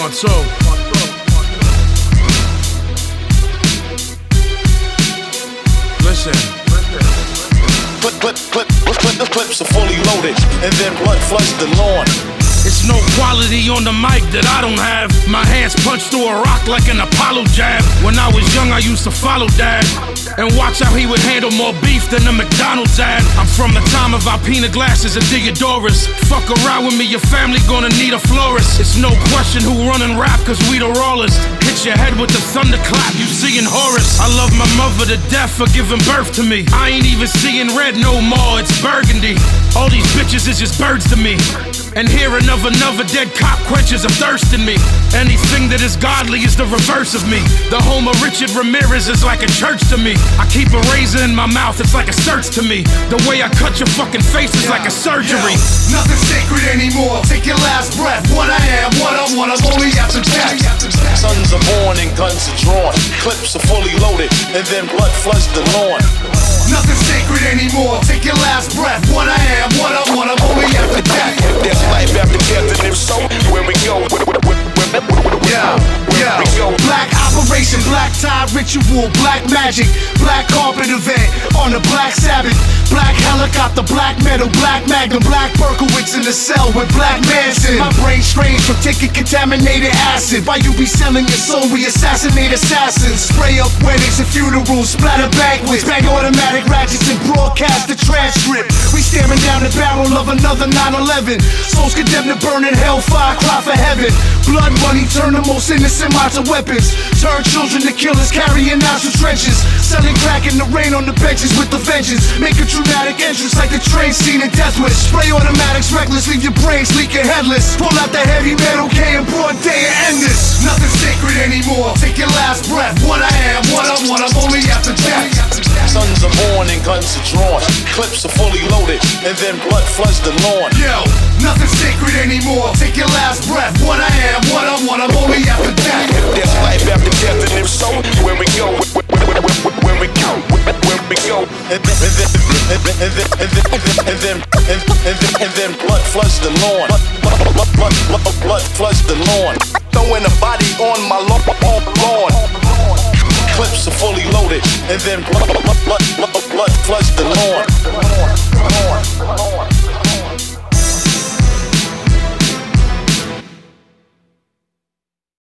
1, 2. Listen. Clips are fully loaded, and then blood floods the lawn. It's no quality on the mic that I don't have. My hands punch through a rock like an Apollo jab. When I was young, I used to follow Dad and watch how he would handle more beef than a McDonald's ad. I'm from the time of Alpina glasses and Diodorus. Fuck around with me, your family gonna need a florist. It's no question who running rap, cause we the rawest. Hit your head with the thunderclap, you seeing Horus. I love my mother to death for giving birth to me. I ain't even seeing red no more, it's burgundy. All these bitches is just birds to me. And hearing of another dead cop quenches a thirst in me. Anything that is godly is the reverse of me. The home of Richard Ramirez is like a church to me. I keep a razor in my mouth, it's like a search to me. The way I cut your fucking face is like a surgery. Nothing's sacred anymore, take your last breath. What I am, what I want, I'm only after death. Sons are born and guns are drawn. Clips are fully loaded, and then blood floods the lawn. Nothing's sacred anymore, take your last breath. What I am, what I want, I'm only after death. There's life after death, and if so, where we go? Yeah. Black operation, black tie ritual, black magic, black carpet event on the Black Sabbath. Black helicopter, black metal, black magnum, black Berkowitz in the cell with Black Manson. My brain strange from taking contaminated acid. Why you be selling your soul? We assassinate assassins. Spray up weddings and funerals, splatter banquets, bang automatic ratchets and broadcast the transcript. We staring down the barrel of another 9/11. Souls condemned to burn in hellfire, cry for heaven. Blood money turn the most innocent minds to weapons. Turn children to killers, carrying out some trenches. Selling crack in the rain on the benches with the vengeance. Make a dramatic entrance like the train scene in Death Wish. Spray automatics reckless, leave your brains leaking headless. Pull out the heavy metal K in broad day and end this. Nothing's sacred anymore, take your last breath. What I am, what I want, I'm only after death. Sons are born and guns are drawn. Clips are fully loaded, and then blood floods the lawn. Yo, nothing's sacred anymore, take your last breath. What I am, what I want, I'm only after death. There's life after death, and if so, where we go? Where we go? Where we go? And then blood floods the lawn. Blood floods the lawn. Throwing a body on my lawn. Clips are fully loaded, and then blood floods the lawn.